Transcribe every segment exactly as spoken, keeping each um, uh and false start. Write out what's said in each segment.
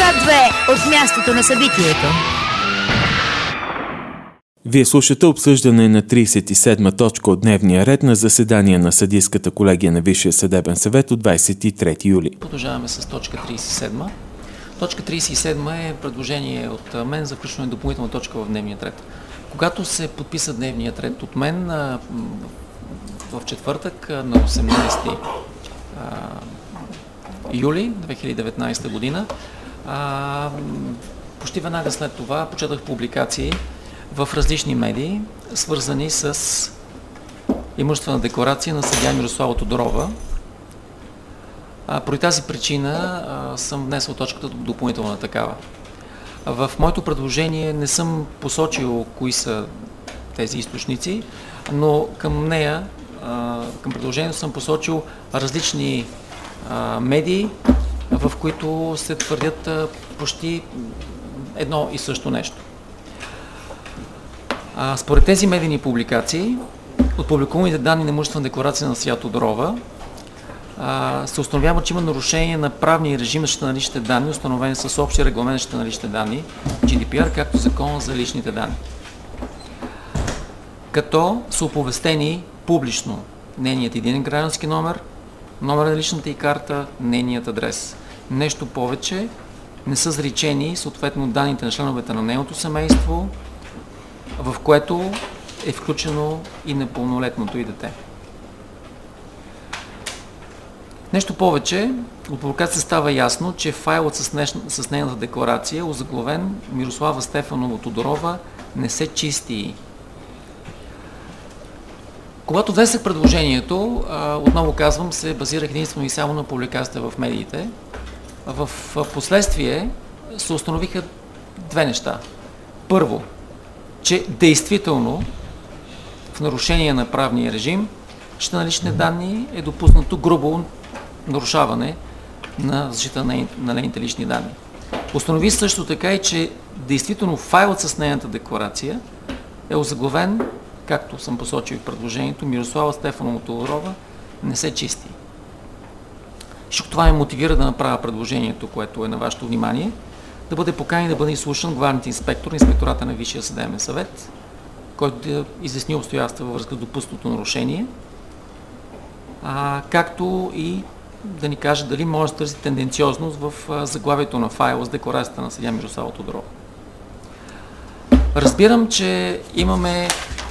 Свят две от мястото на събитието. Вие слушате обсъждане на тридесет и седма точка от дневния ред на заседание на Съдийската колегия на Висшия съдебен съвет от двадесет и трети юли. Продължаваме с точка тридесет и седма. Точка тридесет и седма е предложение от мен за включване на допълнителна точка в дневния ред. Когато се подписа дневният ред от мен в четвъртък на осемнадесети юли две хиляди и деветнадесета година, почти веднага след това почетах публикации в различни медии, свързани с имуществена декларация на съдия Мирослава Тодорова. А, поради тази причина а, съм внесъл точката допълнителна такава. А в моето предложение не съм посочил кои са тези източници, но към нея, а, към предложението съм посочил различни а, медии, в които се твърдят а, почти едно и също нещо. А, според тези медийни публикации, от публикуваните данни на имуществена декларация на съдия Тодорова, а, се установява, че има нарушение на правния режим на защита на личните данни, установени с общия регламент за защита на личните данни, Джи Ди Пи Ар, както Закон за личните данни. Като са оповестени публично нейният единен граждански номер, номер на личната и карта, нейният адрес. Нещо повече, не са зричени съответно данните на членовете на нейното семейство, в което е включено и непълнолетното й дете. Нещо повече, от публикацията става ясно, че файлът с, неш... с нейната декларация, озаглавен Мирослава Стефанова Тодорова, не се чисти. Когато внесах предложението, отново казвам, се базирах единствено и само на публикацията в медиите. В последствие се установиха две неща. Първо, че действително в нарушение на правния режим защита на личните данни е допуснато грубо нарушаване на защита на нейните лични данни. Установи също така и, че действително файлът с нейната декларация е озаглавен, както съм посочил в предложението, Мирослава Стефанова Тодорова не се чисти. Всичко това ме мотивира да направя предложението, което е на вашето внимание, да бъде поканен да бъде изслушан главният инспектор, инспектората на Висшия съдебен съвет, който да изясни обстоятелства във връзка с допуснатото нарушение, а, както и да ни каже дали може да търси тенденциозност в а, заглавието на файла с декларацията на съдия Мирослава Тодорова. Разбирам, че имаме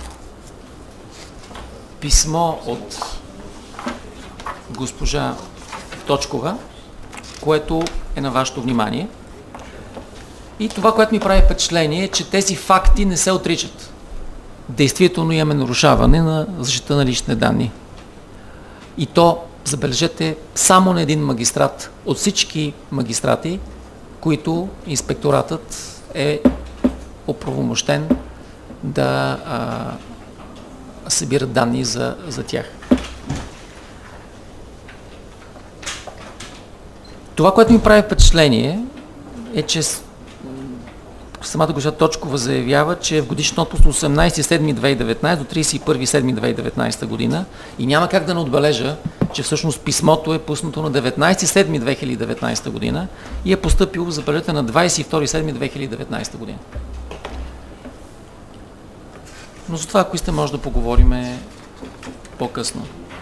писмо от госпожа Точкова, което е на вашето внимание. И това, което ми прави впечатление, е, че тези факти не се отричат. Действително имаме нарушаване на защита на личните данни. И то, забележете, само на един магистрат от всички магистрати, които инспекторатът е оправомощен да а, събират данни за, за тях. Това, което ми прави впечатление, е, че самата госпожа Точкова заявява, че е в годишен отпуск от осемнадесети юли две хиляди и деветнадесета до тридесет и първи юли две хиляди и деветнадесета година и няма как да не отбележа, че всъщност писмото е пуснато на деветнадесети юли две хиляди и деветнадесета година и е постъпило, забележете, на двадесет и втори юли две хиляди и деветнадесета година. Но за това, ако сте, може да поговорим по-късно.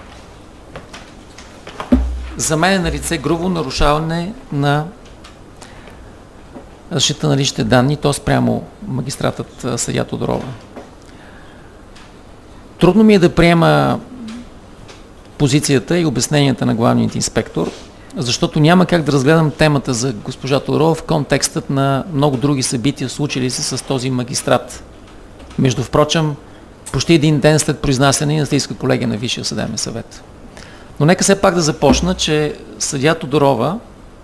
За мен е на лице грубо нарушаване на защита на личните данни, то спрямо магистратът съдия Тодорова. Трудно ми е да приема позицията и обясненията на главният инспектор, защото няма как да разгледам темата за госпожа Тодорова в контекстът на много други събития, случили се с този магистрат. Между впрочем, почти един ден след произнасяне на Съдийска колегия на Висшия съдебен съвет. Но нека все пак да започна, че съдия Тодорова,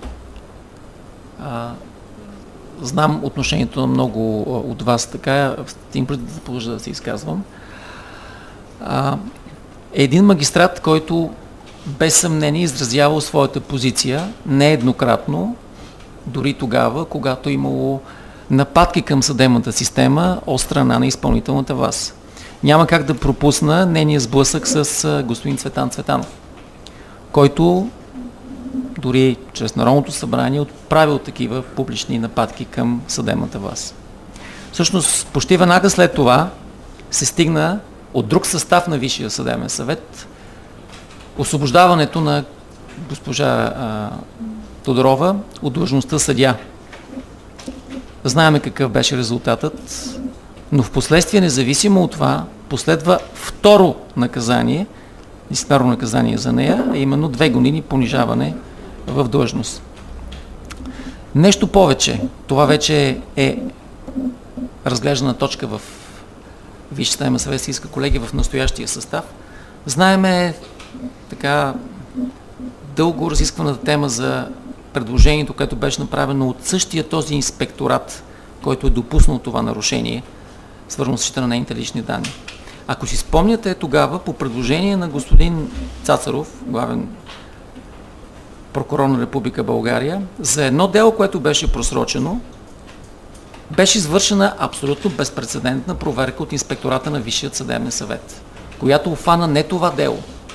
а, знам отношението на много от вас, така, им да продължа да се изказвам, а, е един магистрат, който без съмнение изразявал своята позиция нееднократно, дори тогава, когато е имало нападки към съдебната система от страна на изпълнителната власт. Няма как да пропусна нейния сблъсък с господин Цветан Цветанов, който дори чрез Народното събрание, отправил такива публични нападки към съдебната власт. Всъщност, почти веднага след това се стигна от друг състав на Висшия съдебен съвет освобождаването на госпожа а, Тодорова от длъжността съдия. Знаеме какъв беше резултатът, но в последствие, независимо от това, последва второ наказание, дисциплинарно наказание за нея, а именно две години понижаване в длъжност. Нещо повече, това вече е разглеждана точка в Висшия съдебен съвет, се иска колеги в настоящия състав. Знаеме така дълго разискваната тема за предложението, което беше направено от същия този инспекторат, който е допуснал това нарушение, свързано с защита на нейните лични данни. Ако си спомняте, тогава по предложение на господин Цацаров, главен прокурор на Република България, за едно дело, което беше просрочено, беше извършена абсолютно безпрецедентна проверка от инспектората на Висшият съдебен съвет, която обхвана не това дело.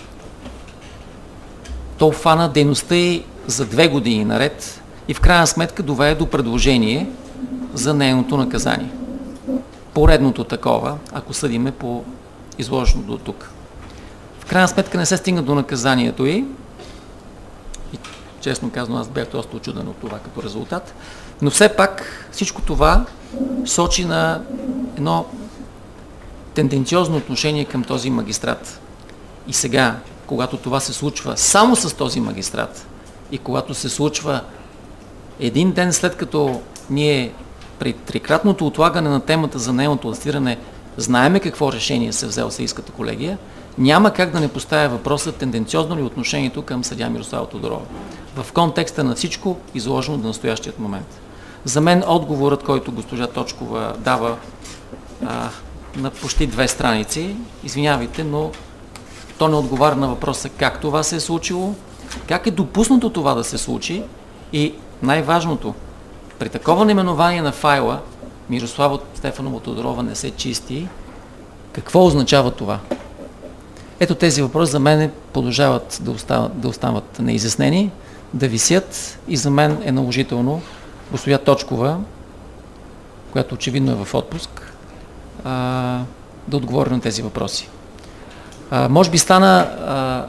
То обхвана дейността й за две години наред и в крайна сметка доведе до предложение за нейното наказание. Поредното такова, ако съдиме по изложено до тук. В крайна сметка не се стигна до наказанието й и честно казано аз бях доста очуден от това като резултат, но все пак всичко това сочи на едно тенденциозно отношение към този магистрат. И сега, когато това се случва само с този магистрат и когато се случва един ден след като ние при трикратното отлагане на темата за нейното атестиране знаеме какво решение се взел съдийската колегия, няма как да не поставя въпроса тенденциозно ли отношението към съдия Мирослава Тодорова в контекста на всичко изложено до настоящият момент. За мен отговорът, който госпожа Точкова дава а, на почти две страници, извинявайте, но то не отговаря на въпроса как това се е случило, как е допуснато това да се случи и най-важното, при такова наименование на файла Мирослава Стефанова Тодорова не се чисти, какво означава това? Ето тези въпроси за мен продължават да остават, да остават неизяснени, да висят и за мен е наложително госпожа Точкова, която очевидно е в отпуск, а, да отговори на тези въпроси. А, може би стана а,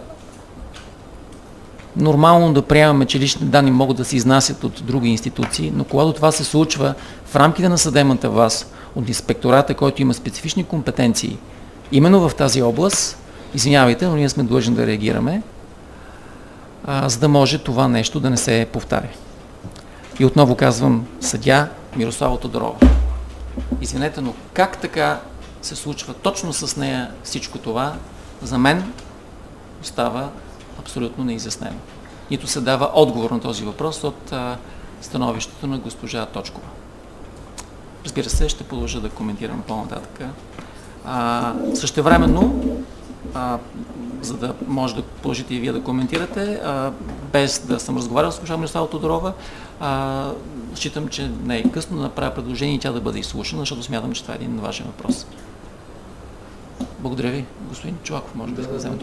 нормално да приемаме, че лични данни могат да се изнасят от други институции, но когато това се случва в рамките на съдебната власт от инспектората, който има специфични компетенции, именно в тази област, извинявайте, но ние сме длъжни да реагираме, а, за да може това нещо да не се повтаря. И отново казвам, съдия Мирослава Тодорова. Извинете, но как така се случва точно с нея всичко това, за мен остава абсолютно неизяснено. Нито се дава отговор на този въпрос от а, становището на госпожа Точкова. Разбира се, ще продължа да коментирам по-нататък. Същевременно, а, за да може да продължите и вие да коментирате, а, без да съм разговарял с госпожа Мирослава Тодорова, а, считам, че не е късно да направя предложение и тя да бъде изслушана, защото смятам, че това е един важен въпрос. Благодаря ви. Господин Чолаков, може да, да вземете.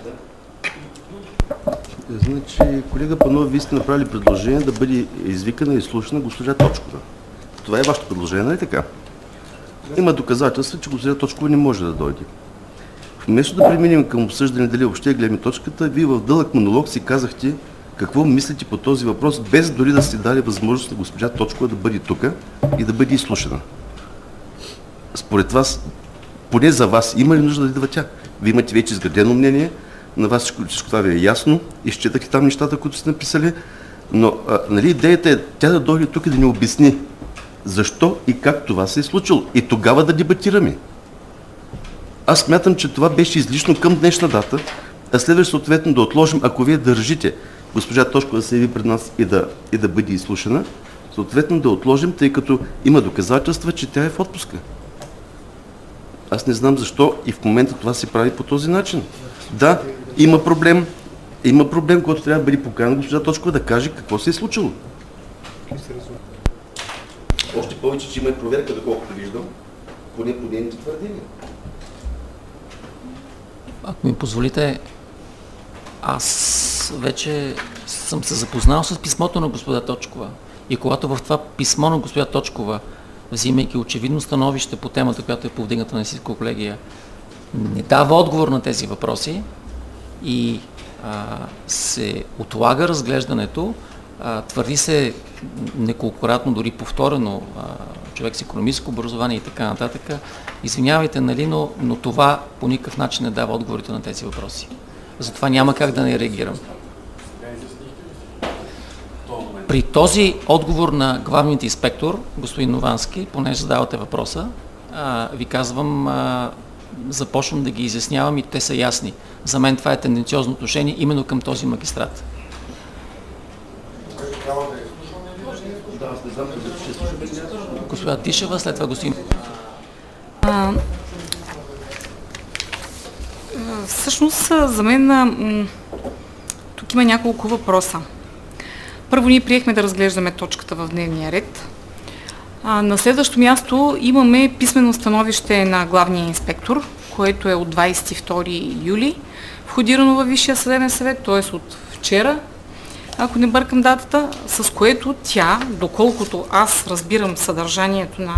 Значи, колега Панов, вие сте направили предложение да бъде извикана и изслушана госпожа Точкова. Това е вашето предложение, нали така? Има доказателства, че госпожа Точкова не може да дойде. Вместо да преминем към обсъждане дали въобще гледаме точката, вие в дълъг монолог си казахте какво мислите по този въпрос, без дори да сте дали възможност на госпожа Точкова да бъде тук и да бъде изслушана. Според вас, поне за вас, има ли нужда да идва тя? Вие имате вече изградено мнение, на вас всичко това ви е ясно, изчетахте там нещата, които сте написали, но а, нали, идеята е тя да дойде тук и да ни обясни защо и как това се е случило. И тогава да дебатираме. Аз смятам, че това беше излишно към днешна дата, а следващ съответно да отложим, ако вие държите госпожа Точкова да се яви пред нас и да, и да бъде изслушана, съответно да отложим, тъй като има доказателства, че тя е в отпуска. Аз не знам защо и в момента това се прави по този начин. Да, има проблем, има проблем, който трябва да бъде поканен госпожа Точкова да каже какво се е случило. Още повече, че има и проверка, доколкото виждам, поне по нейните твърдения. Ако ми позволите, аз вече съм се запознал с писмото на господа Точкова и когато в това писмо на господа Точкова, взимайки очевидно становище по темата, която е повдигната на всичко колегия, не дава отговор на тези въпроси и а, се отлага разглеждането, а, твърди се неколкократно, дори повторено, а, човек с икономическо образование и така нататък. Извинявайте, нали, но, но това по никакъв начин не дава отговорите на тези въпроси. Затова няма как да не реагирам. При този отговор на главният инспектор, господин Новански, понеже задавате въпроса, а, ви казвам, а, започвам да ги изяснявам и те са ясни. За мен това е тенденциозно отношение именно към този магистрат. Господа Тишева, след това господин... А, всъщност, за мен м- тук има няколко въпроса. Първо, ние приехме да разглеждаме точката в дневния ред. А, на следващо място имаме писмено становище на главния инспектор, което е от двадесет и втори юли, входирано във Висшия съдебен съвет, т.е. от вчера, ако не бъркам датата, с което тя, доколкото аз разбирам съдържанието на,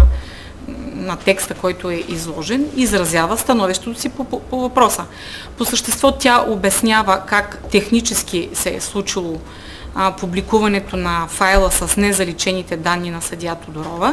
на текста, който е изложен, изразява становището си по, по, по въпроса. По същество тя обяснява как технически се е случило а, публикуването на файла с незаличените данни на съдия Тодорова.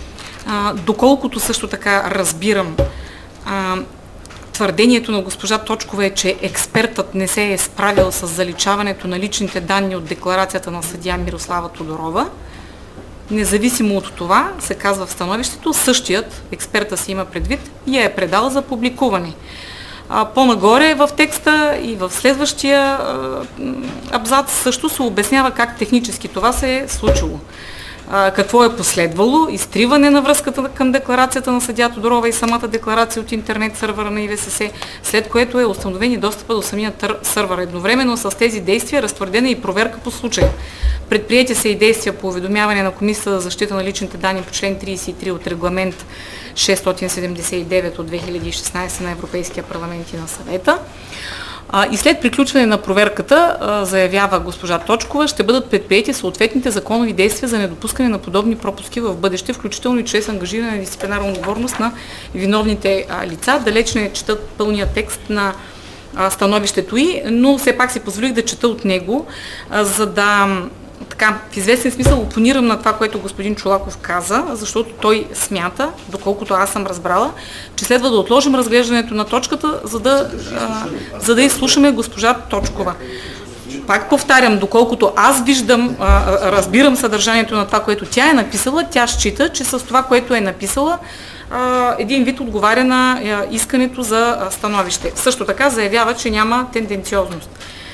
А, доколкото също така разбирам, а, твърдението на госпожа Точкова е, че експертът не се е справил с заличаването на личните данни от декларацията на съдия Мирослава Тодорова. Независимо от това, се казва в становището, същият, експерта си има предвид, я е предал за публикуване. А, по-нагоре в текста и в следващия а, абзац също се обяснява как технически това се е случило. А, какво е последвало? Изтриване на връзката към декларацията на съдия Тодорова и самата декларация от интернет сървъра на ИВСС, след което е установен и достъпа до самия тър, сървър. Едновременно с тези действия разтвърдена и проверка по случая. Предприети са и действия по уведомяване на Комисията за защита на личните данни по член тридесет и три от регламент шестстотин седемдесет и девет от две хиляди и шестнадесета на Европейския парламент и на Съвета. А, и след приключване на проверката, а, заявява госпожа Точкова, ще бъдат предприети съответните законови действия за недопускане на подобни пропуски в бъдеще, включително и чрез ангажиране на дисциплинарна отговорност на виновните а, лица. Далеч не четат пълния текст на а, становището й, но все пак си позволих да чета от него, а, за да така, в известен смисъл опонирам на това, което господин Чолаков каза, защото той смята, доколкото аз съм разбрала, че следва да отложим разглеждането на точката, за да, а, за да изслушаме госпожа Точкова. Пак повтарям, доколкото аз виждам, а, разбирам съдържанието на това, което тя е написала, тя счита, че с това, което е написала, а, един вид отговаря на а, искането за а, становище. Също така заявява, че няма тенденциозност.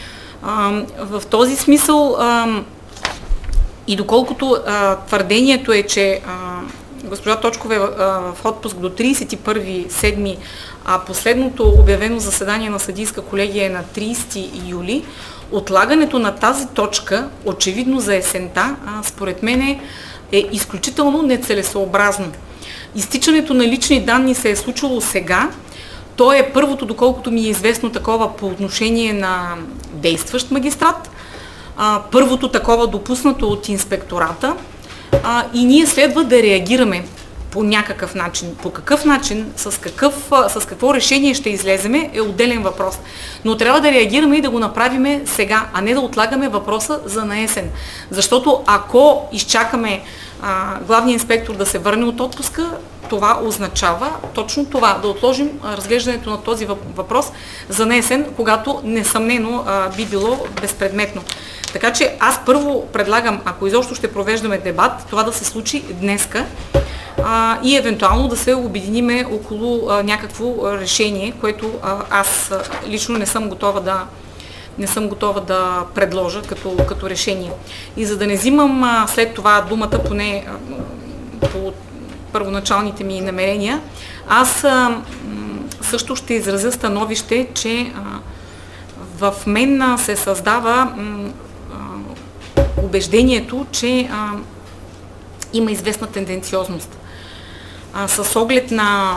А, в този смисъл а, и доколкото а, твърдението е, че а, госпожа Точкова е а, в отпуск до тридесет и първи юли, а последното обявено заседание на съдийска колегия е на тридесети юли, отлагането на тази точка, очевидно за есента, а, според мен е, е изключително нецелесообразно. Изтичането на лични данни се е случило сега. То е първото, доколкото ми е известно, такова по отношение на действащ магистрат. А, първото такова допуснато от инспектората а, и ние следва да реагираме по някакъв начин. По какъв начин, с, какъв, с какво решение ще излеземе е отделен въпрос. Но трябва да реагираме и да го направиме сега, а не да отлагаме въпроса за наесен. Защото ако изчакаме а, главния инспектор да се върне от отпуска, това означава точно това, да отложим а, разглеждането на този въпрос за наесен, когато несъмнено а, би било безпредметно. Така че аз първо предлагам, ако изобщо ще провеждаме дебат, това да се случи днеска а, и евентуално да се обединиме около а, някакво решение, което а, аз а, лично не съм готова да не съм готова да предложа като, като решение. И за да не взимам а, след това думата, поне а, по първоначалните ми намерения, аз а, също ще изразя становище, че а, в мен а, се създава м, убеждението, че а, има известна тенденциозност. А, с оглед на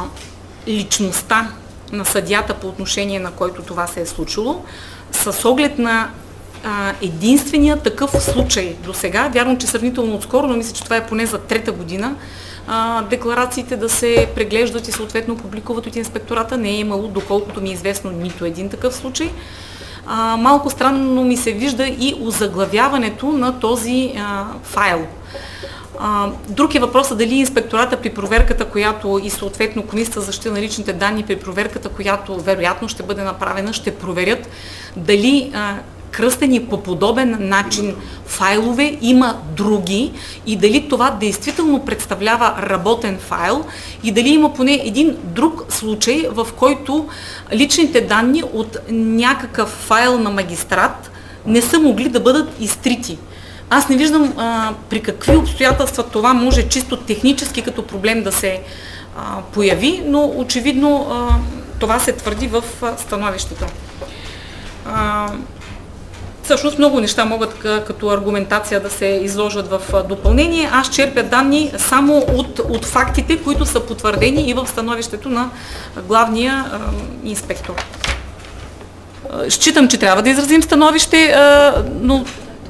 личността на съдията по отношение на който това се е случило, с оглед на а, единственият такъв случай до сега, вярвам, че сравнително отскоро, но мисля, че това е поне за трета година, а, декларациите да се преглеждат и съответно публикуват от инспектората. Не е имало, доколкото ми е известно, нито един такъв случай. А, малко странно ми се вижда и озаглавяването на този а, файл. А, друг е въпросът дали инспектората при проверката, която и съответно Комисията за защита на личните данни при проверката, която вероятно ще бъде направена, ще проверят дали а, кръстени по подобен начин файлове има други и дали това действително представлява работен файл и дали има поне един друг случай, в който личните данни от някакъв файл на магистрат не са могли да бъдат изтрити. Аз не виждам а, при какви обстоятелства това може чисто технически като проблем да се а, появи, но очевидно а, това се твърди в а, становището. А, Всъщност много неща могат като аргументация да се изложат в допълнение. Аз черпя данни само от, от фактите, които са потвърдени и в становището на главния а, инспектор. Считам, че трябва да изразим становище, а, но...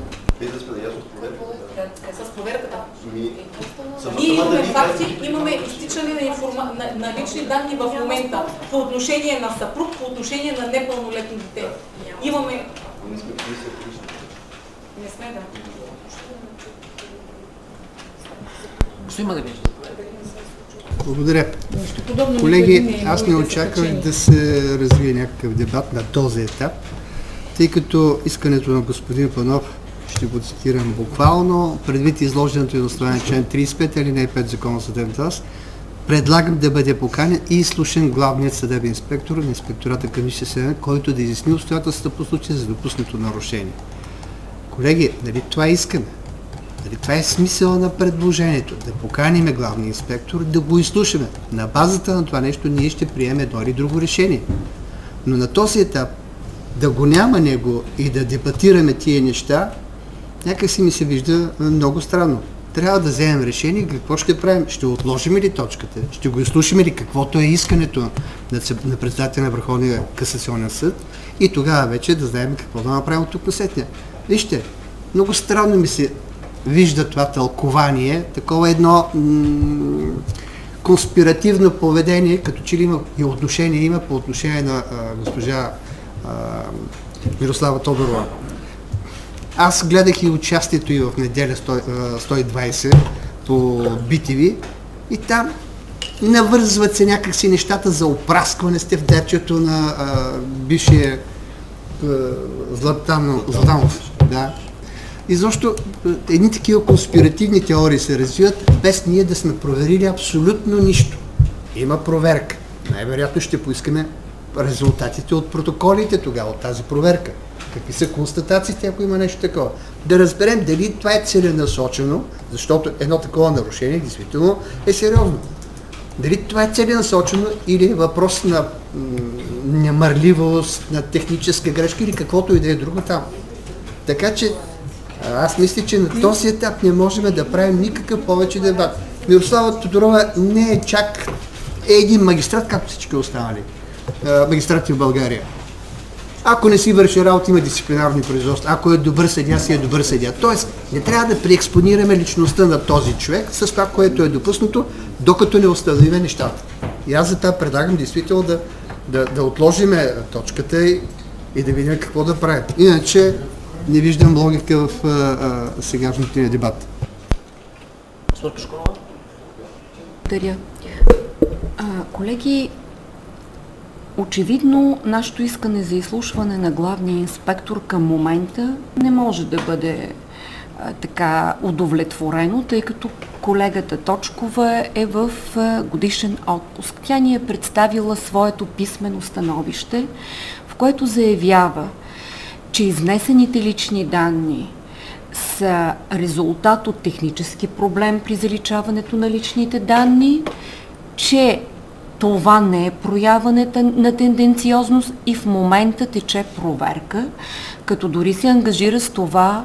С проверката? Ние имаме факти, имаме изтичане на, информа... на, на лични данни в момента по отношение на съпруг, по отношение на непълнолетни дете. Имаме... Не сме, да. Господин Мадалин. Благодаря. Колеги, аз не очаквах да се развие някакъв дебат на този етап, тъй като искането на господин Панов, ще го цитирам буквално, предвид изложеното и основание член тридесет и пет алинея пет Закона за съдебната власт, предлагам да бъде поканен и изслушан главният съдебен инспектор на инспектората към Висшия съдебен, който да изясни обстоятелствата по случая за допуснато нарушение. Колеги, дали това искаме? Дали това е смисъла на предложението? Да поканим главния инспектор, да го изслушаме. На базата на това нещо ние ще приемем едно или друго решение. Но на този етап да го няма него и да дебатираме тия неща, някак си ми се вижда много странно. Трябва да вземем решение какво ще правим. Ще отложим ли точката? Ще го изслушаме ли каквото е искането на председателя на Върховния касационен съд и тогава вече да знаем какво да направим от тук насетне. Вижте, много странно ми се вижда това тълкование, такова едно м- конспиративно поведение, като че ли има и отношение има по отношение на а, госпожа а, Мирослава Тодорова. Аз гледах и участието и в неделя сто и двайсет по би ти ви и там навързват се някакси нещата за опраскване с тефтерчето на а, бившия Златанов. Да. И защо едни такива конспиративни теории се развиват, без ние да сме проверили абсолютно нищо. Има проверка. Най-вероятно ще поискаме резултатите от протоколите тогава, от тази проверка. Какви са констатациите, ако има нещо такова. Да разберем дали това е целенасочено, защото едно такова нарушение действително е сериозно. Дали това е целенасочено или е въпрос на немърливост, на техническа грешка или каквото и да е друго там. Така че аз мисля, че на този етап не можем да правим никакъв повече дебат. Мирослава Тодорова не е чак е един магистрат, както всички останали магистрати в България. Ако не си върши работа, има дисциплинарни производства. Ако е добър съдия, си е добър съдия. Тоест, не трябва да преекспонираме личността на този човек с това, което е допуснато, докато не установиме нещата. И аз за това предлагам действително да, да, да отложиме точката и, и да видим какво да правим. Иначе не виждам логика в сегашния дебат. Благодаря. А, колеги, очевидно нашето искане за изслушване на главния инспектор към момента не може да бъде а, така удовлетворено, тъй като колегата Точкова е в а, годишен отпуск. Тя ни е представила своето писмено становище, в което заявява, че изнесените лични данни са резултат от технически проблем при заличаването на личните данни, че това не е проява на тенденциозност и в момента тече проверка, като дори се ангажира с това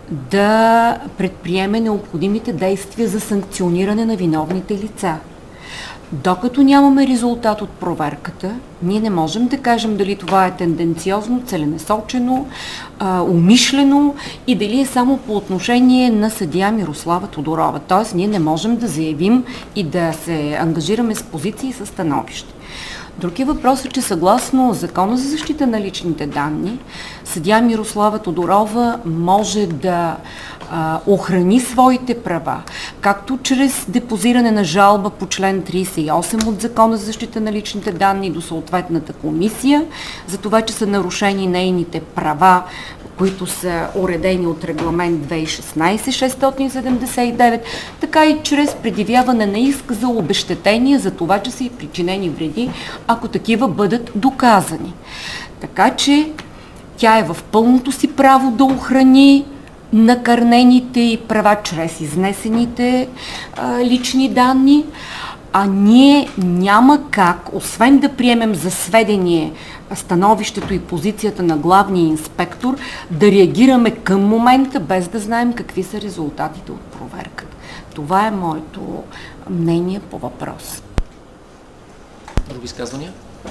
да предприеме необходимите действия за санкциониране на виновните лица. Докато нямаме резултат от проверката, ние не можем да кажем дали това е тенденциозно, целенасочено, а, умишлено и дали е само по отношение на съдия Мирослава Тодорова. Тоест, ние не можем да заявим и да се ангажираме с позиции и със становище. Други въпрос е, че съгласно Закона за защита на личните данни, съдия Мирослава Тодорова може да а, охрани своите права, както чрез депозиране на жалба по член тридесет и осем от Закона за защита на личните данни до съответната комисия, за това, че са нарушени нейните права, които са уредени от регламент две хиляди и шестнадесет шестстотин седемдесет и девет, така и чрез предявяване на иск за обезщетение за това, че са и причинени вреди, ако такива бъдат доказани. Така че тя е в пълното си право да охрани накърнените и права чрез изнесените а, лични данни, а ние няма как, освен да приемем за сведение становището и позицията на главния инспектор, да реагираме към момента, без да знаем какви са резултатите от проверката. Това е моето мнение по въпрос. Други изказвания?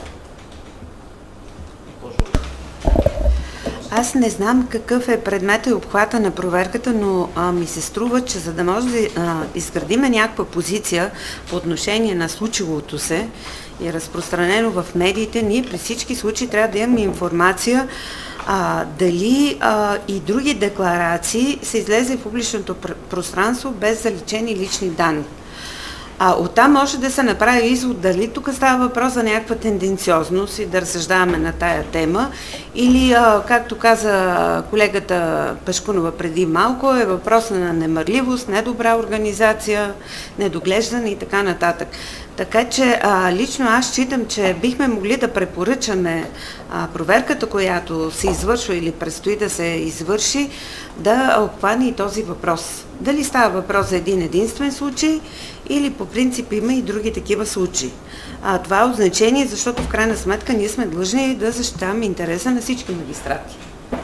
Аз не знам какъв е предмета и обхвата на проверката, но а, ми се струва, че за да може да а, изградиме някаква позиция по отношение на случилото се и разпространено в медиите, ние при всички случаи трябва да имаме информация а, дали а, и други декларации са излезли в публичното пространство без заличени лични данни. А оттам може да се направи извод дали тук става въпрос за някаква тенденциозност и да разсъждаваме на тая тема, или, а, както каза колегата Пешкунова преди малко, е въпрос на немърливост, недобра организация, недоглеждане и така нататък. Така че а, лично аз считам, че бихме могли да препоръчаме а, проверката, която се извършва или предстои да се извърши, да обхване и този въпрос. Дали става въпрос за един единствен случай или по принцип има и други такива случаи. А, това е от значение, защото в крайна сметка ние сме длъжни да защитаваме интереса на всички магистрати.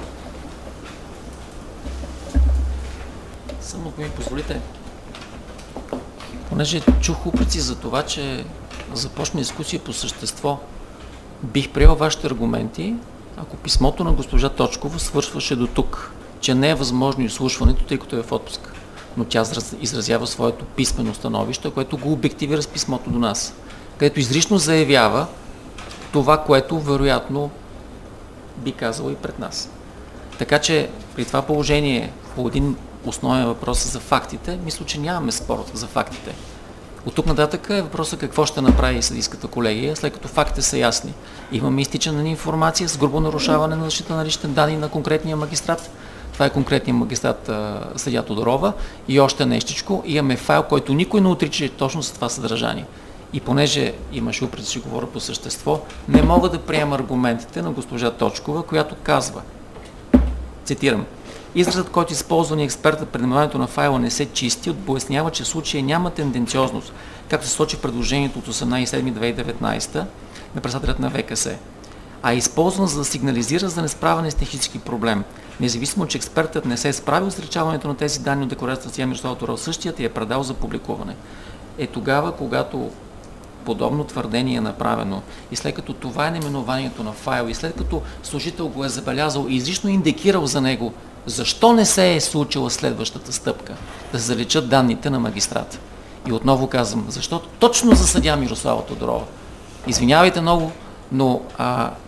Само ако ми позволите, понеже чух упреци за това, че започна дискусия по същество, бих приел вашите аргументи, ако писмото на госпожа Точкова свършваше до тук, че не е възможно изслушването, тъй като е в отпуск. Но тя изразява своето писмено становище, което го обективира с писмото до нас, където изрично заявява това, което вероятно би казала и пред нас. Така че при това положение по един основен въпрос за фактите, мисля, че нямаме спор за фактите. От тук нататък е въпросът какво ще направи съдийската колегия, след като фактите са ясни. Имаме изтичане на информация с грубо нарушаване на защита на личните данни на конкретния магистрат. Това е конкретният магистрат съдия Тодорова и още нещичко. Имаме файл, който никой не отрича точно с това съдържание. И понеже имаше упреци, че говоря по същество, не мога да приема аргументите на госпожа Точкова, която казва, цитирам, изразът, който използвани експерта при наименованието на файла не се чисти, пояснява, че в случая няма тенденциозност, както се сочи предложението от осемнадесети юли две хиляди и деветнадесета на председателят на ВКС, а е използван за да сигнализира за несправяне с технически проблем. Независимо, че експертът не се е справил с речаването на тези данни от декларацията си Мирослава Тодорова, същият и е предал за публикуване. Е тогава, когато подобно твърдение е направено и след като това е наименованието на файл и след като служител го е забелязал и изрично индикирал за него, защо не се е случила следващата стъпка да се заличат данните на магистрата? И отново казвам, защото точно за съдия Мирослава Тодорова. Извинявайте много, но а, а,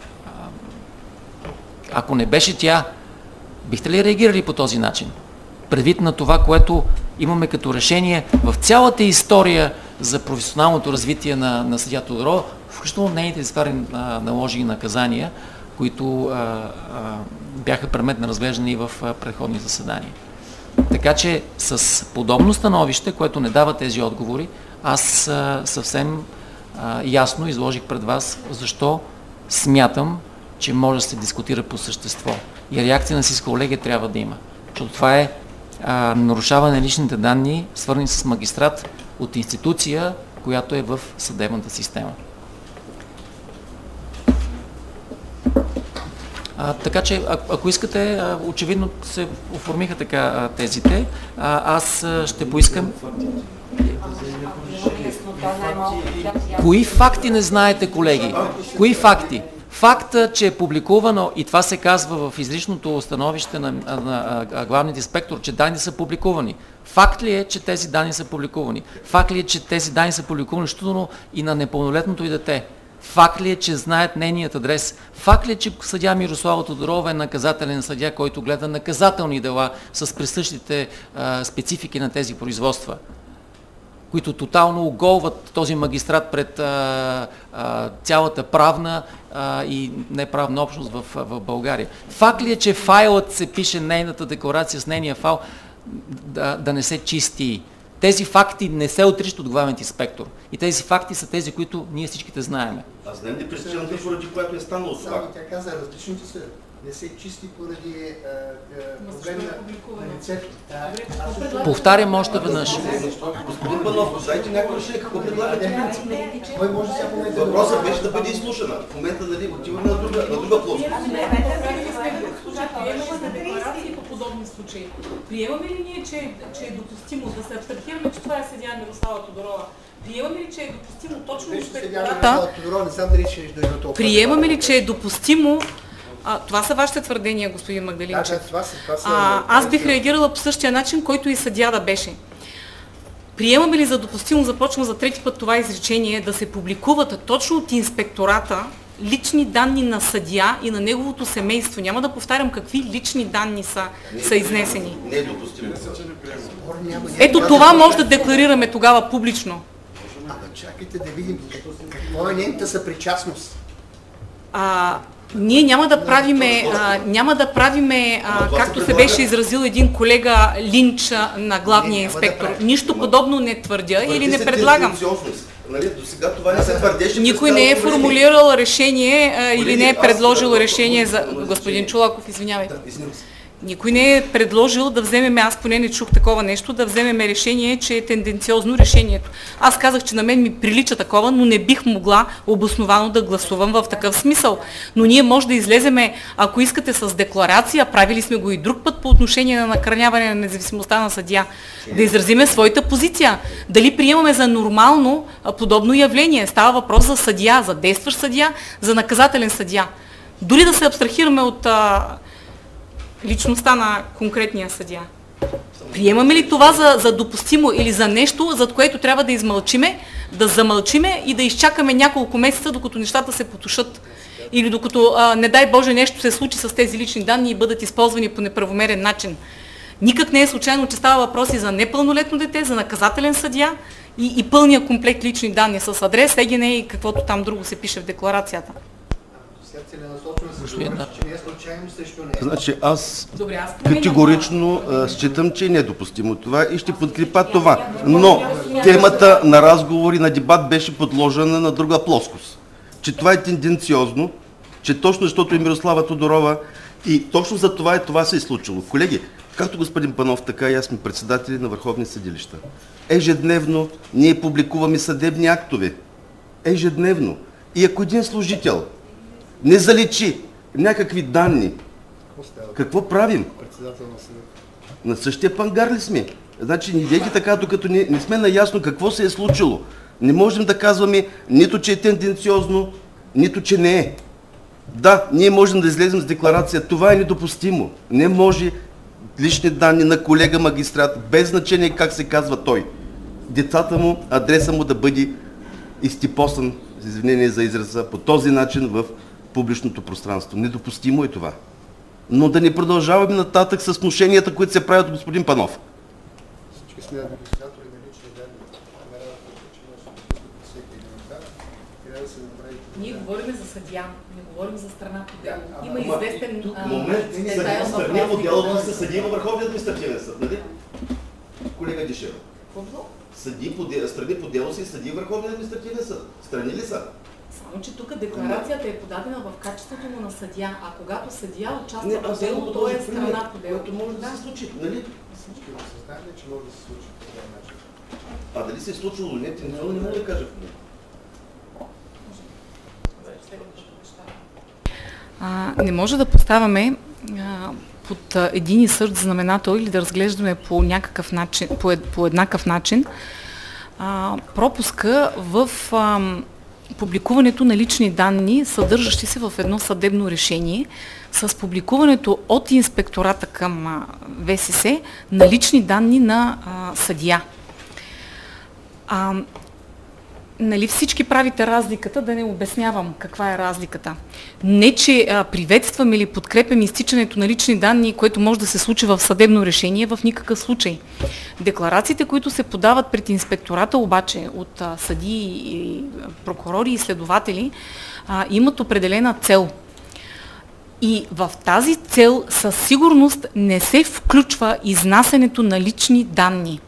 ако не беше тя, бихте ли реагирали по този начин? Предвид на това, което имаме като решение в цялата история за професионалното развитие на, на съдия Тодорова, включително нейните сфери наложени наказания, които а, а, бяха предмет на разглеждане и в а, предходни заседания. Така че с подобно становище, което не дава тези отговори, аз а, съвсем а, ясно изложих пред вас защо смятам, че може да се дискутира по същество. И реакция на всички колеги трябва да има. Защото това е а, нарушаване на личните данни, свързани с магистрат от институция, която е в съдебната система. А, така че, а, ако искате, а, очевидно се оформиха така а, тезите. А, аз а, ще поискам... Кои факти не знаете, колеги? Кои факти? Факта, че е публикувано, и това се казва в изричното становище на, на, на, на главният инспектор, че данни са публикувани. Факт ли е, че тези данни са публикувани? Факт ли е, че тези данни са публикувани, щото и на непълнолетното и дете? Факт ли е, че знаят нейният адрес? Факт ли е, че съдия Мирослава Тодорова е наказателен съдия, който гледа наказателни дела с присъщите а, специфики на тези производства, които тотално оголват този магистрат пред а, а, цялата правна а, и неправна общност в, в България? Факт ли е, че файлът се пише, нейната декларация с нейния файл да, да не се чисти? Тези факти не се отричат от главният инспектор. И тези факти са тези, които ние всичките знаеме. Аз знам ли причината, поради която е станало това? Само тя каза, различните са. Не се чисти поради проблем на лицето. Повтарям още веднъж. Господин Панов, дайте някакво решение, какво предлагате? Кой може сега в момента... Въпросът беше да бъде изслушана. В момента дали отиваме на друга, на друга плоскост. По подобни случаи. Приемаме ли ние, че, че е допустимо да се абстрахираме, че това е съдия Мирослава Тодорова? Приемаме ли, че е допустимо точно инспектората? Приемаме ли, че е допустимо... А, това са вашите твърдения, господин Магдалинчев. Да, да, това са, това са, а, аз бих реагирала по същия начин, който и съдия да беше. Приемаме ли за допустимо, започвам за трети път това изречение, да се публикуват точно от инспектората лични данни на съдия и на неговото семейство. Няма да повтарям какви лични данни са, са изнесени. Не е допустимо. Ето това може да декларираме тогава публично. Ама чакайте да видим какво е нейната съпричастност. А, ние няма да правиме, а, няма да правиме а, както се беше изразил един колега, линч на главния инспектор. Нищо подобно не твърдя или не предлагам. Нали, до сега това не се твърдеше. Никой не е формулирал решение а, или не е предложил решение за... Господин Чолаков, извинявайте. Никой не е предложил да вземем, аз поне не чух такова нещо, да вземем решение, че е тенденциозно решението. Аз казах, че на мен ми прилича такова, но не бих могла обосновано да гласувам в такъв смисъл. Но ние може да излеземе, ако искате, с декларация, правили сме го и друг път по отношение на накърняване на независимостта на съдия, да изразиме своята позиция. Дали приемаме за нормално подобно явление? Става въпрос за съдия, за действащ съдия, за наказателен съдия. Дори да се абстрахираме от личността на конкретния съдия. Приемаме ли това за, за допустимо или за нещо, за което трябва да измълчиме, да замълчиме и да изчакаме няколко месеца, докато нещата се потушат? Или докато, а, не дай Боже, нещо се случи с тези лични данни и бъдат използвани по неправомерен начин? Никак не е случайно, че става въпроси за непълнолетно дете, за наказателен съдия и, и пълния комплект лични данни с адрес, ЕГН и каквото там друго се пише в декларацията. Значи аз категорично а, считам, че е недопустимо това и ще подкрепя това. Но темата на разговор и на дебат беше подложена на друга плоскост. Че това е тенденциозно, че точно защото е Мирослава Тодорова и точно за това и това се е случило. Колеги, както господин Панов, така и аз сме председатели на върховни съдилища. Ежедневно ние публикуваме съдебни актове. Ежедневно. И ако един служител не заличи някакви данни, какво правим? На същия пангар ли сме? Значи не идейте така, докато не, не сме наясно какво се е случило. Не можем да казваме нито, че е тенденциозно, нито, че не е. Да, ние можем да излезем с декларация. Това е недопустимо. Не може лични данни на колега магистрат, без значение как се казва той. Децата му, адреса му да бъде изтипосан, с извинение за израза, по този начин в публичното пространство. Недопустимо е това. Но да не продължаваме нататък с внушенията, които се правят от господин Панов. Всички сме администратори на лични данни. Ние говорим за съдия, не говорим за страна по дело. Има известен момент, страни по дело са съдии във Върховния административен съд, нали? Колега Дишева. Страни по дело са и съдии Върховния административен съд. Страни ли са? Само, че тук декларацията е подадена в качеството му на съдия, а когато съдия участва по дело, той е страна по дело. Което може да се случи, нали? Всички го съзнали, че може да се случи по този начин. А дали се е случило не, тенденциозно не мога да кажа. А, не може да поставяме а, под а, един и същ знаменател или да разглеждаме по някакъв начин, по, ед, по еднакъв начин а, пропуска в а, публикуването на лични данни, съдържащи се в едно съдебно решение, с публикуването от инспектората към а, ВСС на лични данни на а, съдия. А, нали всички правите разликата, да не обяснявам каква е разликата. Не, че а, приветствам или подкрепям изтичането на лични данни, което може да се случи в съдебно решение, в никакъв случай. Декларациите, които се подават пред инспектората обаче от а, съдии, прокурори и следователи, а, имат определена цел. И в тази цел със сигурност не се включва изнасянето на лични данни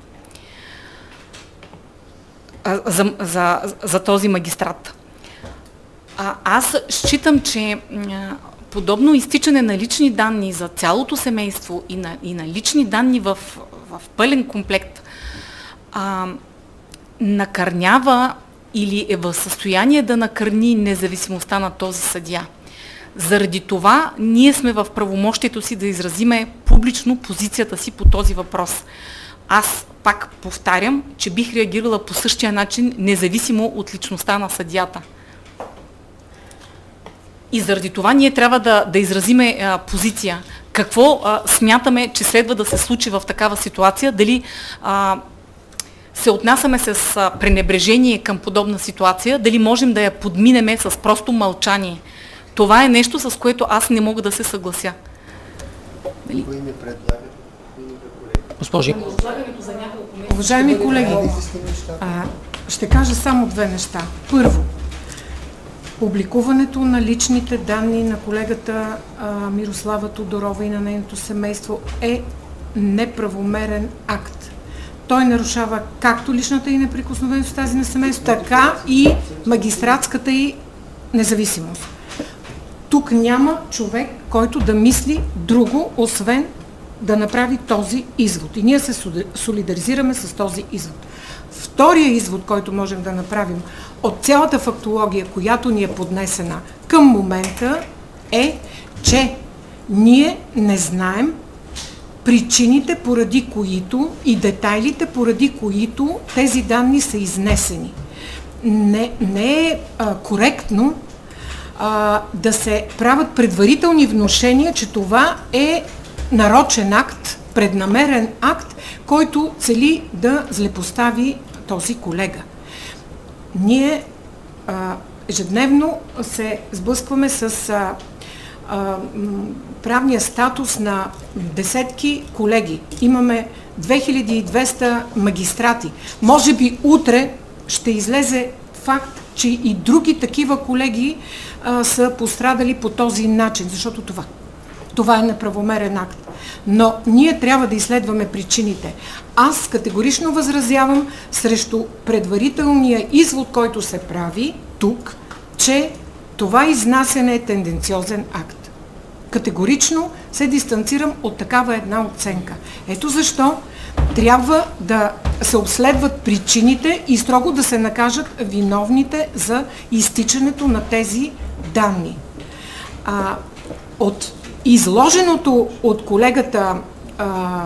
За, за, за този магистрат. А, аз считам, че а, подобно изтичане на лични данни за цялото семейство и на, и на лични данни в, в пълен комплект а, накърнява или е в състояние да накърни независимостта на този съдия. Заради това ние сме в правомощието си да изразиме публично позицията си по този въпрос. Аз пак повтарям, че бих реагирала по същия начин, независимо от личността на съдията. И заради това ние трябва да, да изразиме а, позиция. Какво а, смятаме, че следва да се случи в такава ситуация? Дали а, се отнасяме с а, пренебрежение към подобна ситуация? Дали можем да я подминеме с просто мълчание? Това е нещо, с което аз не мога да се съглася. Дали? Госпожи. Уважаеми колеги, а, ще кажа само две неща. Първо, публикуването на личните данни на колегата а, Мирослава Тодорова и на нейното семейство е неправомерен акт. Той нарушава както личната и неприкосновеност тази на семейство, така и магистратската и независимост. Тук няма човек, който да мисли друго, освен да направи този извод. И ние се солидаризираме с този извод. Втория извод, който можем да направим от цялата фактология, която ни е поднесена към момента, е, че ние не знаем причините, поради които и детайлите, поради които тези данни са изнесени. Не, не е а, коректно а, да се правят предварителни внушения, че това е нарочен акт, преднамерен акт, който цели да злепостави този колега. Ние а, ежедневно се сблъскваме с а, а, правния статус на десетки колеги. Имаме две хиляди и двеста магистрати. Може би утре ще излезе факт, че и други такива колеги а, са пострадали по този начин, защото това Това е неправомерен акт. Но ние трябва да изследваме причините. Аз категорично възразявам срещу предварителния извод, който се прави тук, че това изнасяне е тенденциозен акт. Категорично се дистанцирам от такава една оценка. Ето защо трябва да се обследват причините и строго да се накажат виновните за изтичането на тези данни. А, от изложеното от колегата а,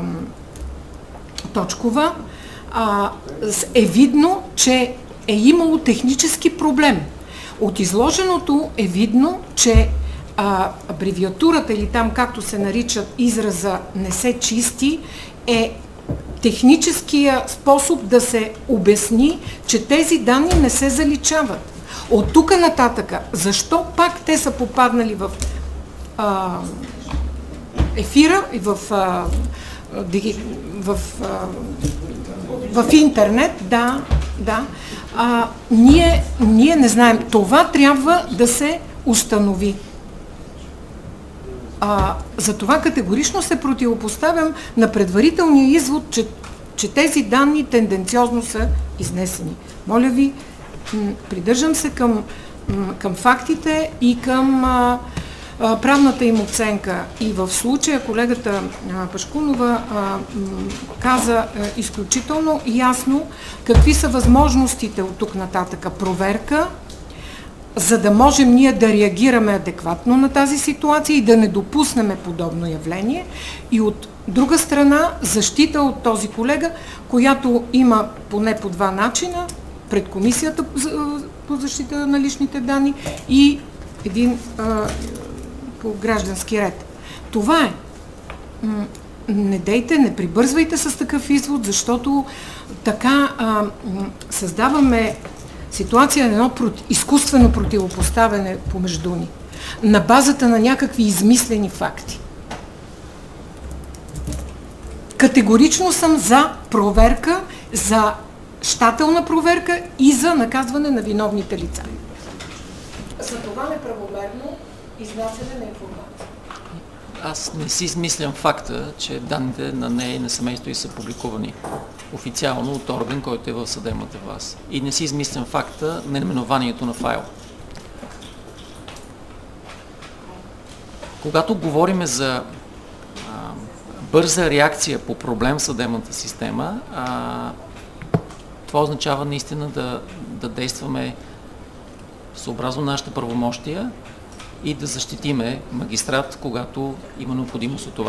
Точкова а, е видно, че е имало технически проблем. От изложеното е видно, че а, абревиатурата или там както се нарича израза не се чисти е техническия способ да се обясни, че тези данни не се заличават. От тук нататъка, защо пак те са попаднали в а, ефира и в, а, в, а, в интернет, да, да, а, ние, ние не знаем. Това трябва да се установи. А, затова категорично се противопоставям на предварителния извод, че, че тези данни тенденциозно са изнесени. Моля ви, м- придържам се към, м- към фактите и към а, а, правната им оценка. И в случая колегата а, Пашкунова а, м- каза а, изключително ясно какви са възможностите от тук нататъка. Проверка, за да можем ние да реагираме адекватно на тази ситуация и да не допуснем подобно явление. И от друга страна, защита от този колега, която има поне по два начина, пред Комисията по защита на личните данни и един а, по граждански ред. Това е. Не дейте, не прибързвайте с такъв извод, защото така а, създаваме ситуация на едно проти, изкуствено противопоставяне помежду ни, на базата на някакви измислени факти. Категорично съм за проверка, за щателна проверка и за наказване на виновните лица. За това неправомерно изнасяне на информация. Аз не си измислям факта, че данните на нея и на семейството ѝ са публикувани официално от орган, който е в съдебната власт. И не си измислям факта на наименованието на файл. Когато говорим за а, бърза реакция по проблем в съдебната система, а, това означава наистина да, да действаме съобразно нашите правомощия и да защитиме магистрат, когато има необходимост от това.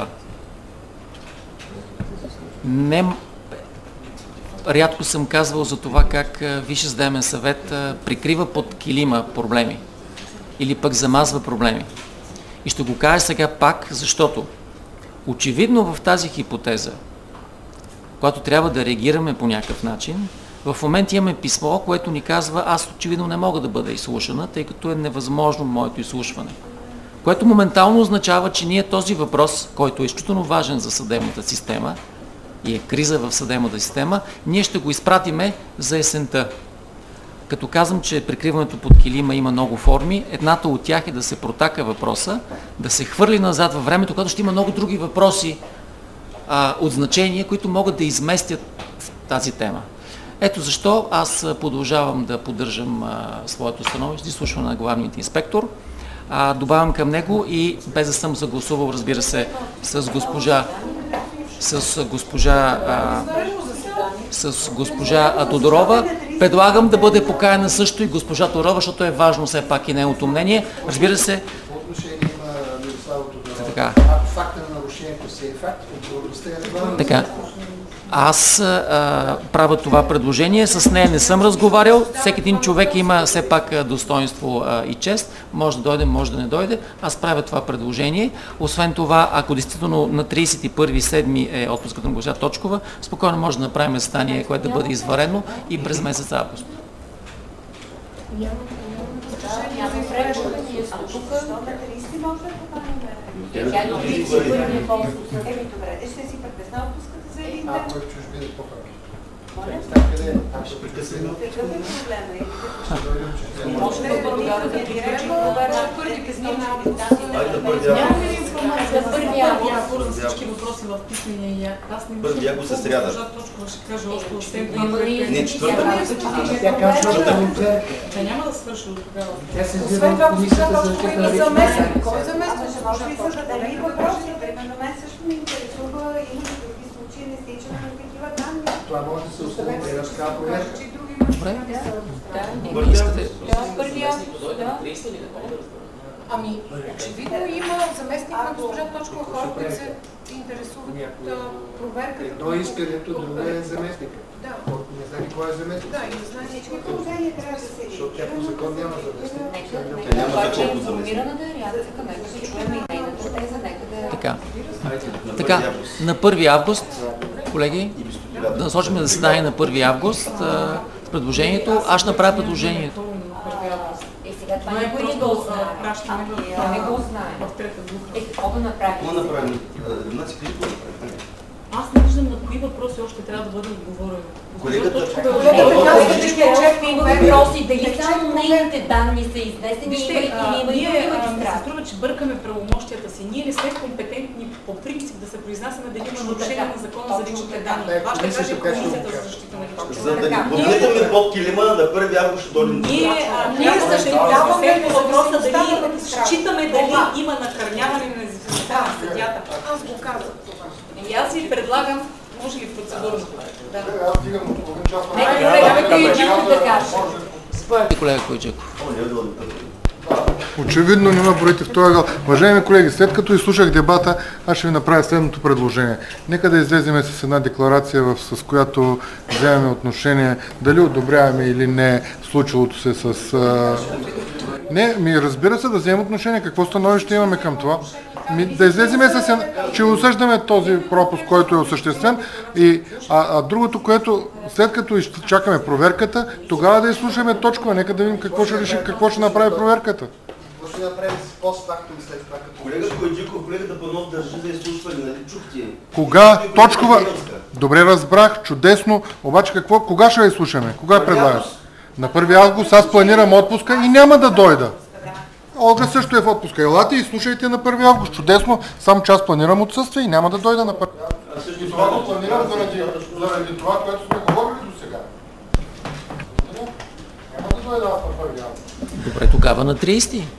Не, рядко съм казвал за това как Висшия съдебен съвет прикрива под килима проблеми или пък замазва проблеми. И ще го кажа сега пак, защото очевидно в тази хипотеза, когато трябва да реагираме по някакъв начин, в момента имаме писмо, което ни казва, аз очевидно не мога да бъда изслушана, тъй като е невъзможно моето изслушване. Което моментално означава, че ние този въпрос, който е изключително важен за съдебната система и е криза в съдебната система, ние ще го изпратиме за есента. Като казвам, че прикриването под килима има много форми, едната от тях е да се протака въпроса, да се хвърли назад във времето, когато ще има много други въпроси а, от значение, които могат да изместят тази тема. Ето защо аз продължавам да поддържам а, своето становище, изслушване на главният инспектор. А, добавям към него и без да съм съгласувал, разбира се, с госпожа с госпожа а, с госпожа Тодорова, предлагам да бъде покаяна също и госпожа Тодорова, защото е важно все пак и нейното мнение. Разбира се, по отношение има Мирослава Тодорова. Така. Ако факта на нарушението си е факт, отговорността е това. Така. Аз а, правя това предложение, с нея не съм разговарял, всеки един човек има все пак достоинство а, и чест, може да дойде, може да не дойде, аз правя това предложение. Освен това, ако действително на тридесет и първи седми е отпускът на госпожа Точкова, спокойно може да направим състание, което да бъде изварено и през месец август. А, той в чужбина е по-хора. Ако ще прекъсваме. Какъв е проблема? Може да продължава да прикрепи проверка първи късни Нямаме ли информация за първи август за всички въпроси в писмения акт? Аз не мисля, август е сряда. Точкова ще кажа още от тем. Не, четвърта. Тя казва, че Тя няма да свърши от тогава. тя се взема от комисията за защита на личните данни. Кой замества? Може би са задали въпроси, примерно мен също ме интересува, има ли други случаи на изтичане на такива данни. Това може да се установи при разкава проверка. Добре? Първи август, да. Ами, очевидно има заместник на госпожа Точкова хора, които се интересуват от проверката. Едно е искането, друго е заместника. Да. Не знае кой е заместник. Да, и не знае всички Положение трябва да се Защото тя по закон няма заместник. Обаче информираната реакция към него се чуем и нейната теза, нека да... Така. Така, на първи август, колеги, да насочим заседание на първи август а, с предложението. Аз ще направя предложението. И сега това никой не го знае. Ами, не го знае. Е, какво да направим? Какво направим? Аз не виждам на кои въпроси още трябва да бъде отговорено. Колегата... Въпроси, дали само нейните данни са изнесени или има и други ми се струва, че бъркаме правомощията си. Ние не сме компетентни по принцип да се произнасяме дали има нарушение на закона за личните данни. Това ще каже Комисията за защита на личните данни. За да ни подмитаме под килима, на първи август ще дойдем. Ние защитаваме по въпроса дали считаме дали има накърняване на независимостта на съдията. Аз го казах това. И аз ви предлагам, може ли в процедурно? Аз дигам от половин час. Нека колегата Юджинов да каже. Заповядайте, колега Койчаков. Очевидно няма броите в този гал. Уважаеми колеги, след като изслушах дебата, аз ще ви направя следното предложение. Нека да излеземе с една декларация, в, с която вземем отношение дали одобряваме или не случилото се с... А... Не, ми разбира се да вземем отношение. Какво становище имаме към това? Ми, да излеземе с една... че осъждаме този пропуск, който е осъществен. И, а, а другото, което след като чакаме проверката, тогава да изслушаме точкове. Нека да видим какво ще реши, какво ще направи проверката. Ще направим постфактум след това. Колегата Койчаков, колегата Панов държи за изслушване, нали чухте? Кога? Точкова? Добре разбрах, чудесно. Обаче какво? Кога ще я изслушаме? Кога предлагаш? На първи август аз планирам отпуска и няма да дойда. Олга също е в отпуска. Елате и слушайте на първи август. Чудесно. Сам час планирам отсъствие и няма да дойда на първи август. И това го планирам заради, заради това, което сме говорили до сега. Няма да дойда на първи август. Добре, тогава на тридесети.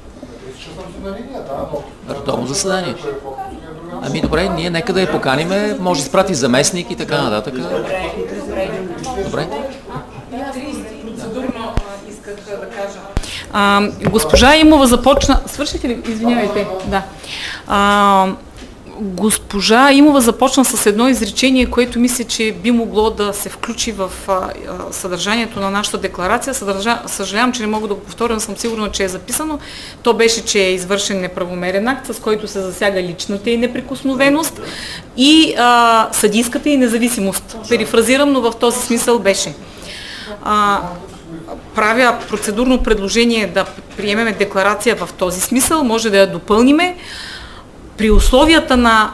Да, редовно заседание. Ами добре, ние нека да я поканиме, може да изпрати заместник и така нататък. Добре. Процедурно исках да кажа. А, госпожа Имова започна... Свършите ли? Извинявайте. Да. А, госпожа Имова започна с едно изречение, което мисля, че би могло да се включи в а, съдържанието на нашата декларация. Съдържа... Съжалявам, че не мога да го повторя, но съм сигурна, че е записано. То беше, че е извършен неправомерен акт, с който се засяга личната и неприкосновеност и а, съдийската и независимост. Перифразирам, но в този смисъл беше. А, правя процедурно предложение да приемеме декларация в този смисъл, може да я допълниме. При условията на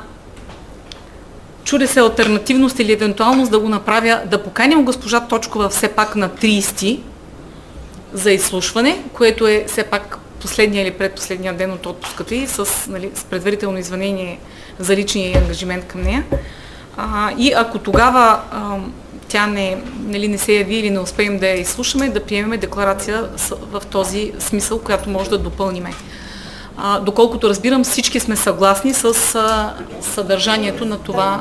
чуде се алтернативност или евентуалност да го направя, да поканим госпожа Точкова все пак на тридесети за изслушване, което е все пак последния или предпоследния ден от отпуската и с, нали, с предварително извинение за личния ангажимент към нея. А, и ако тогава а, тя не, нали, не се яви или не успеем да я изслушаме, да приемем декларация в този смисъл, която може да допълниме. А, доколкото разбирам, всички сме съгласни с а, съдържанието на това,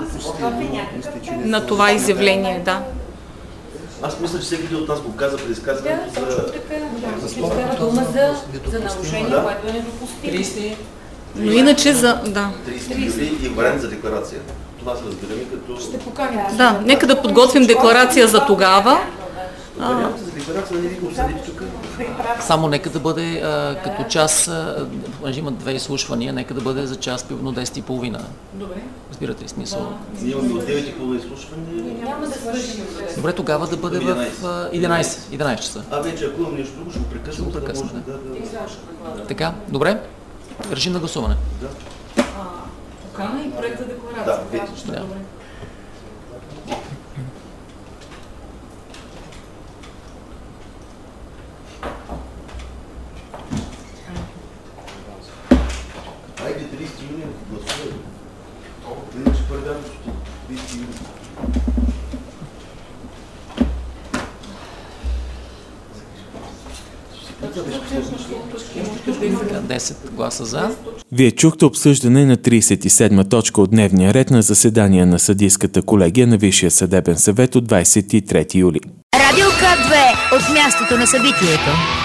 на това изявление. Да. Аз мисля, че всеки от нас го каза при изказването за... Става дума за, за нарушение, да, което е недопустимо. Но иначе за... Да. тридесети юли и вариант за декларация. Това се разбираме като... Ще поканим. Да, нека да подготвим декларация за тогава. Варианта за декларация да не ви го обсъдите тук. Само нека да бъде а, като час, понеже има две изслушвания, нека да бъде за час, примерно десет и половина. Добре. Разбирате ли смисъл? Ние имаме от девет и половина изслушване. Няма да свършим. Добре, тогава да бъде в единайсет часа. А вече ако имам нещо друго, ще го прекъсвам, за да може да... да... Така, добре. Режим на гласуване. Да. Покана и проект за декларация. Да, вече. Да. Айде тридесети юни гласуваме. Иначе първи август тридесети юни. десет гласа за. Вие чухте обсъждане на тридесет и седма точка от дневния ред на заседание на съдийската колегия на Висшия съдебен съвет от двадесет и трети юли. Радио К две от мястото на събитието.